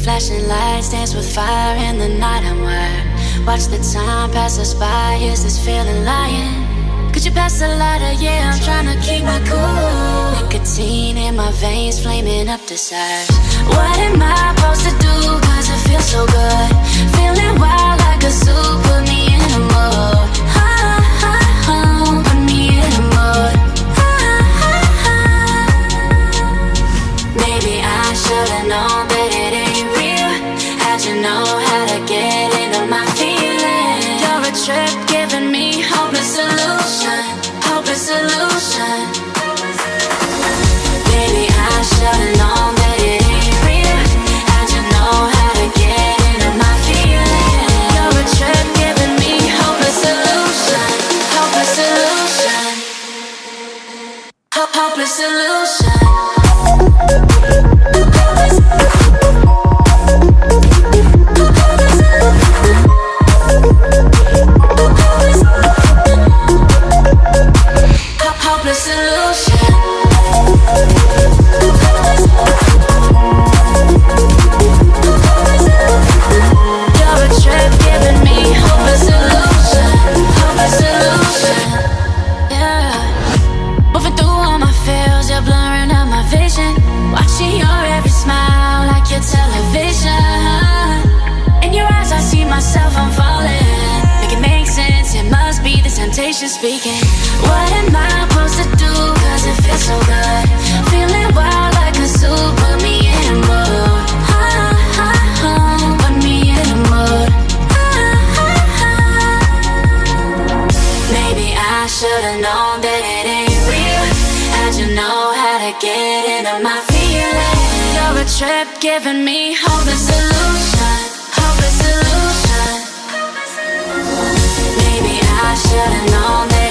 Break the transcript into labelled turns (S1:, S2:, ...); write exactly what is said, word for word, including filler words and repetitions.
S1: Flashing lights dance with fire in the night. I'm wired. Watch the time pass us by. Is this feeling lying? Could you pass the lighter? Yeah, I'm trying to keep my cool. Nicotine in my veins, flaming up desires. What am I supposed to do? Cause it feels so good. Feeling wild like a zoo. Put me in a mood. Ah, ah, ah, put me in a mood. Ah, ah, ah. Maybe I should've known that it ain't real. How'd you know how to get into my feelings? You're a trip giving me hopeless solution. Hopeless solution. Maybe I should've known that it ain't real. How'd you know how to get into my feelings? You're a trip giving me hopeless solution. Hopeless solution. Ho- Hopeless solution. Hopeless solution. You're a trip giving me hopeless solution. Hopeless solution. Yeah. Moving through all my feels, you're blurring out my vision. Watching your every smile like your television. In your eyes I see myself, I'm falling. Make it make sense, it must be the temptation speaking. What am I supposed to do? Cause it feels so good. Feeling wild like a zoo. Put me in a mood. Ah, ah, ah, put me in a mood. Ah, ah, ah. Maybe I should've known that it ain't real. How'd you know how to get into my feelings? You're a trip giving me hopeless solution. Hopeless solution. Maybe I should've known that